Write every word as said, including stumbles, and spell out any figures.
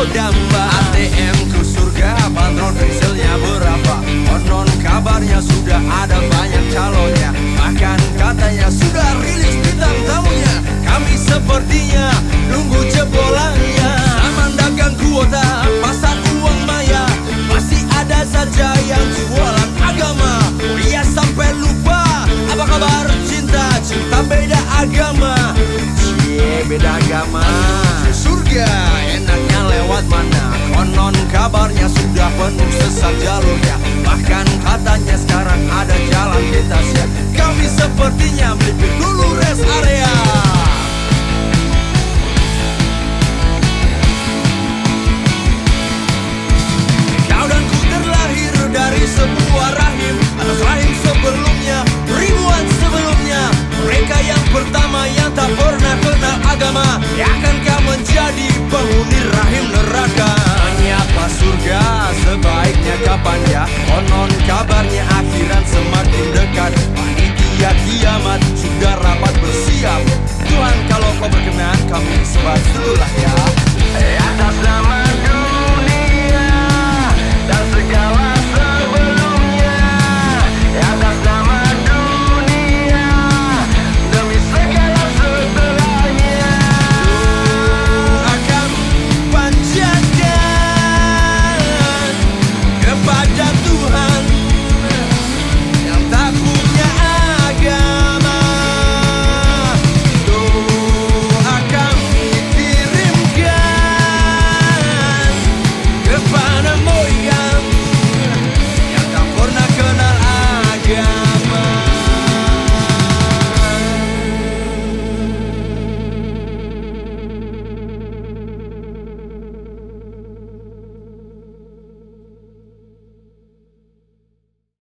damba. A T M ku surga, patrol pensilnya berapa? Konon kabarnya sudah ada banyak calonnya, bahkan katanya sudah rilis bintang tamunya. Kami sepertinya nunggu jebolannya. Zaman dagang kuota, pasar uang maya, masih ada saja yang jualan agama. Dia sampai lupa apa kabar cinta, cinta beda agama. Cie, beda agama. Surga enaknya lewat mana? Konon kabarnya sudah penuh sesak jalurnya, bahkan katanya sekarang ada jalan lintasnya. Kami sepertinya melipir dulu rest area. Kau dan ku terlahir dari sebuah rahim, atas rahim sebelumnya, ribuan sebelumnya. Mereka yang pertama yang tak pernah kenal agama, akankah menjadi penghuni rahim neraka? Menyapa surga sebaiknya kapan ya? Konon kabarnya akhiran semakin dekat, panitia kiamat sudah rapat bersiap. Tuhan kalau kau berkenan kami sebat dulu lah ya.